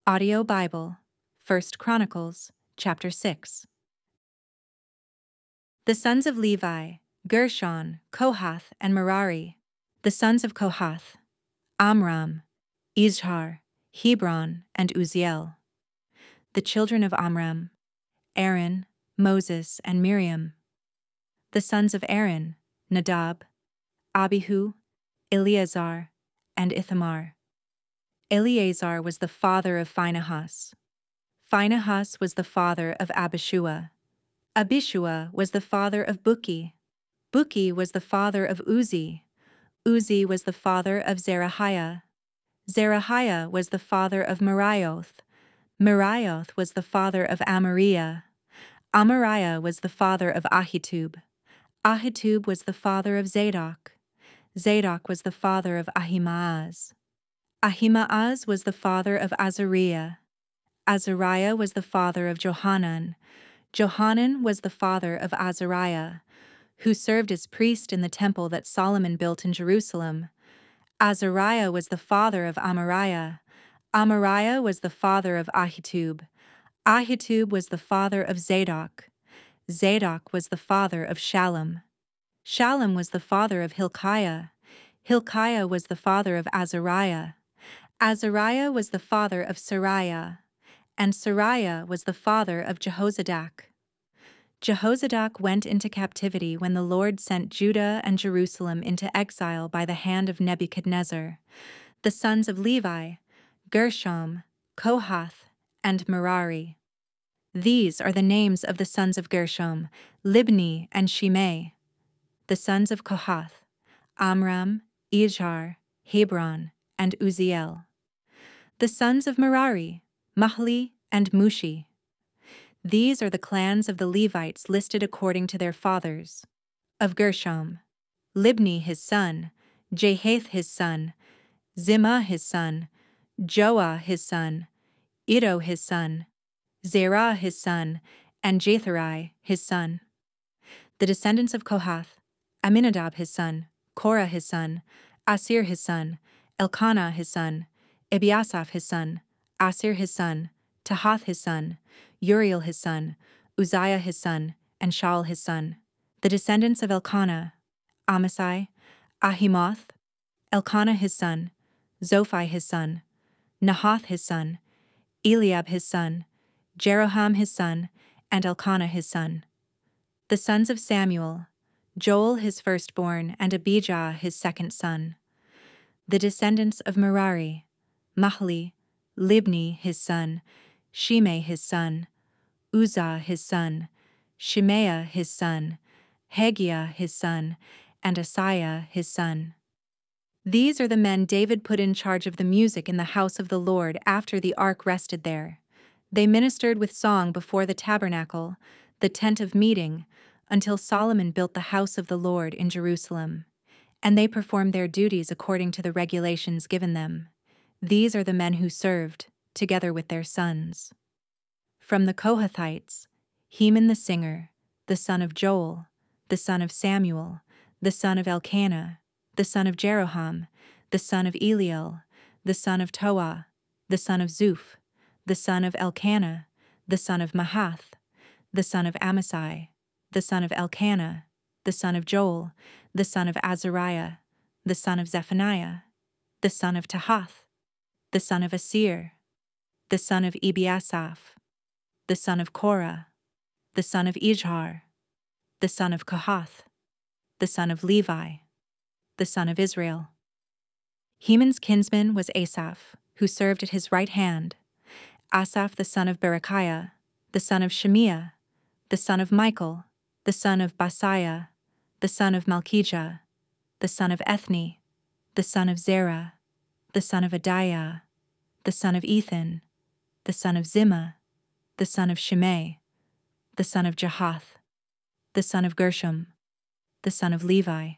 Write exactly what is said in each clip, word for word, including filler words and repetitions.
Audio Bible, First Chronicles, chapter six. The sons of Levi, Gershon, Kohath, and Merari. The sons of Kohath, Amram, Izhar, Hebron, and Uzziel. The children of Amram, Aaron, Moses, and Miriam. The sons of Aaron, Nadab, Abihu, Eleazar, and Ithamar. Eleazar was the father of Phinehas. Phinehas was the father of Abishua. Abishua was the father of Buki. Buki was the father of Uzi. Uzi was the father of Zerahiah. Zerahiah was the father of Merioth. Merioth was the father of Amariah. Amariah was the father of Ahitub. Ahitub was the father of Zadok. Zadok was the father of Ahimaaz. Ahimaaz was the father of Azariah. Azariah was the father of Johanan. Johanan was the father of Azariah, who served as priest in the temple that Solomon built in Jerusalem. Azariah was the father of Amariah. Amariah was the father of Ahitub. Ahitub was the father of Zadok. Zadok was the father of Shallum. Shallum was the father of Hilkiah. Hilkiah was the father of Azariah. Azariah was the father of Sariah. And Sariah was the father of Jehozadak. Jehozadak went into captivity when the Lord sent Judah and Jerusalem into exile by the hand of Nebuchadnezzar. The sons of Levi, Gershom, Kohath, and Merari. These are the names of the sons of Gershom, Libni and Shimei. The sons of Kohath, Amram, Izhar, Hebron, and Uzziel. The sons of Merari, Mahli and Mushi. These are the clans of the Levites listed according to their fathers. Of Gershom, Libni his son, Jahath his son, Zimmah his son, Joah his son, Iddo his son, Zerah his son, and Jathari his son. The descendants of Kohath, Aminadab his son, Korah his son, Asir his son, Elkanah his son, Ebiasaph his son, Asir his son, Tahath his son, Uriel his son, Uzziah his son, and Shaul his son. The descendants of Elkanah, Amasai, Ahimoth, Elkanah his son, Zophai his son, Nahath his son, Eliab his son, Jeroham his son, and Elkanah his son. The sons of Samuel, Joel his firstborn, and Abijah his second son. The descendants of Merari, Mahli, Libni his son, Shimei his son, Uzzah his son, Shemaiah his son, Hegiah his son, and Asaiah his son. These are the men David put in charge of the music in the house of the Lord after the ark rested there. They ministered with song before the tabernacle, the tent of meeting, until Solomon built the house of the Lord in Jerusalem. And they performed their duties according to the regulations given them. These are the men who served, together with their sons. From the Kohathites, Heman the singer, the son of Joel, the son of Samuel, the son of Elkanah, the son of Jeroham, the son of Eliel, the son of Toah, the son of Zuph, the son of Elkanah, the son of Mahath, the son of Amasai, the son of Elkanah, the son of Joel, the son of Azariah, the son of Zephaniah, the son of Tahath, the son of Asir, the son of Ebiasaph, the son of Korah, the son of Izhar, the son of Kohath, the son of Levi, the son of Israel. Heman's kinsman was Asaph, who served at his right hand, Asaph the son of Berechiah, the son of Shemiah, the son of Michael, the son of Basaiah, the son of Malchijah, the son of Ethni, the son of Zerah, the son of Adiah, the son of Ethan, the son of Zimmah, the son of Shimei, the son of Jahath, the son of Gershom, the son of Levi.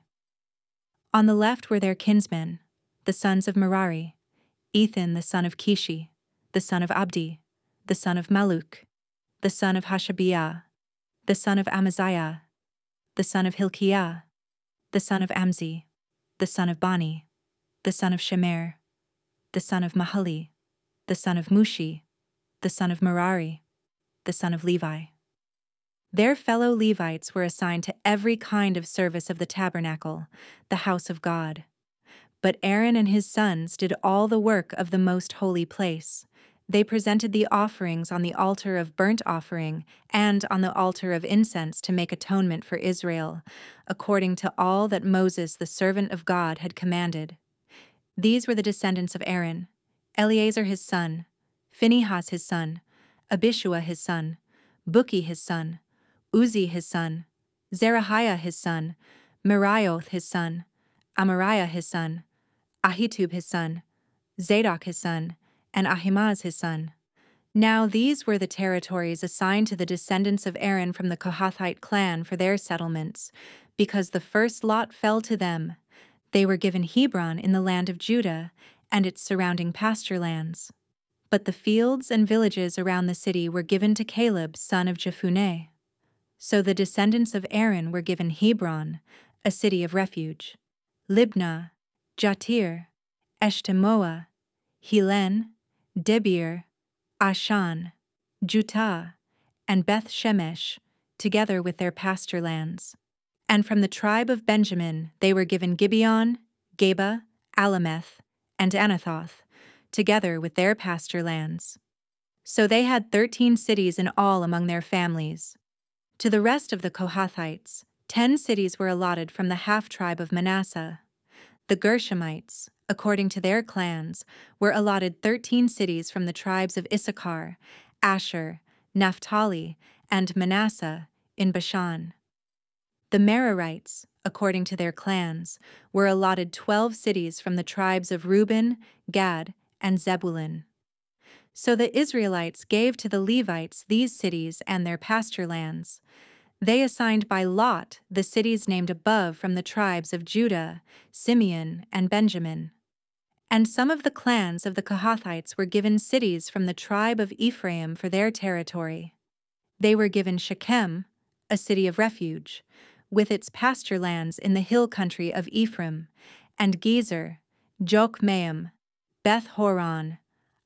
On the left were their kinsmen, the sons of Merari, Ethan the son of Kishi, the son of Abdi, the son of Maluk, the son of Hashabiah, the son of Amaziah, the son of Hilkiah, the son of Amzi, the son of Bani, the son of Shemer, the son of Mahali, the son of Mushi, the son of Merari, the son of Levi. Their fellow Levites were assigned to every kind of service of the tabernacle, the house of God. But Aaron and his sons did all the work of the most holy place. They presented the offerings on the altar of burnt offering and on the altar of incense to make atonement for Israel, according to all that Moses the servant of God had commanded. These were the descendants of Aaron: Eleazar his son, Phinehas his son, Abishua his son, Buki his son, Uzi his son, Zerahiah his son, Merioth his son, Amariah his son, Ahitub his son, Zadok his son, and Ahimaaz his son. Now these were the territories assigned to the descendants of Aaron from the Kohathite clan for their settlements, because the first lot fell to them. They were given Hebron in the land of Judah and its surrounding pasture lands. But the fields and villages around the city were given to Caleb, son of Jephunneh. So the descendants of Aaron were given Hebron, a city of refuge, Libnah, Jatir, Eshtemoa, Helen, Debir, Ashan, Jutah, and Beth Shemesh, together with their pasture lands. And from the tribe of Benjamin they were given Gibeon, Geba, Alameth, and Anathoth, together with their pasture lands. So they had thirteen cities in all among their families. To the rest of the Kohathites, ten cities were allotted from the half-tribe of Manasseh. The Gershomites, according to their clans, were allotted thirteen cities from the tribes of Issachar, Asher, Naphtali, and Manasseh in Bashan. The Merarites, according to their clans, were allotted twelve cities from the tribes of Reuben, Gad, and Zebulun. So the Israelites gave to the Levites these cities and their pasture lands. They assigned by lot the cities named above from the tribes of Judah, Simeon, and Benjamin. And some of the clans of the Kohathites were given cities from the tribe of Ephraim for their territory. They were given Shechem, a city of refuge, with its pasture lands in the hill country of Ephraim, and Gezer, Jokmeam, Beth-horon,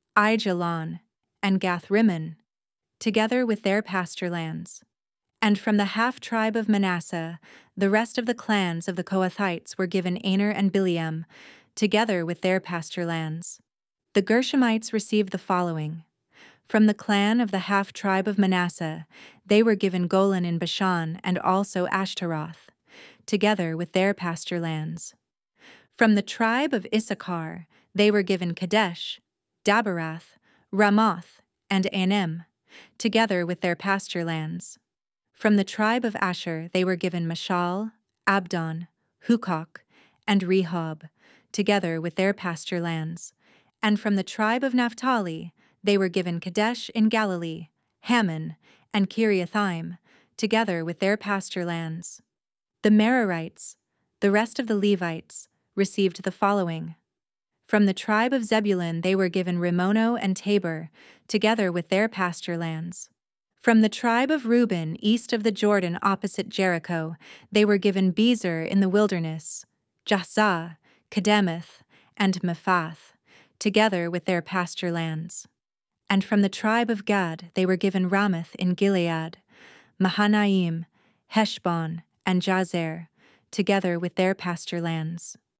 Aijalon, and Gath-rimmon, together with their pasture lands. And from the half-tribe of Manasseh, the rest of the clans of the Kohathites were given Aner and Bileam, together with their pasture lands. The Gershomites received the following. From the clan of the half-tribe of Manasseh, they were given Golan in Bashan and also Ashtaroth, together with their pasture lands. From the tribe of Issachar, they were given Kadesh, Daberath, Ramoth, and Anem, together with their pasture lands. From the tribe of Asher they were given Mashal, Abdon, Hukok, and Rehob, together with their pasture lands. And from the tribe of Naphtali they were given Kadesh in Galilee, Hammon, and Kiriathaim, together with their pasture lands. The Merarites, the rest of the Levites, received the following. From the tribe of Zebulun they were given Rimono and Tabor, together with their pasture lands. From the tribe of Reuben, east of the Jordan opposite Jericho, they were given Bezer in the wilderness, Jahzah, Kedemoth, and Mephath, together with their pasture lands. And from the tribe of Gad they were given Ramoth in Gilead, Mahanaim, Heshbon, and Jazer, together with their pasture lands.